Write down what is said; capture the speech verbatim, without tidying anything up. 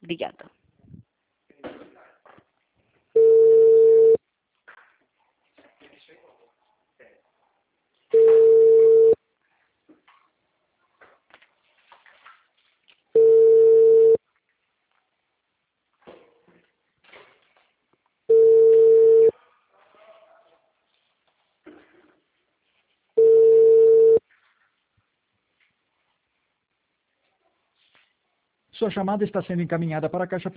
Obrigada. Sua chamada está sendo encaminhada para a caixa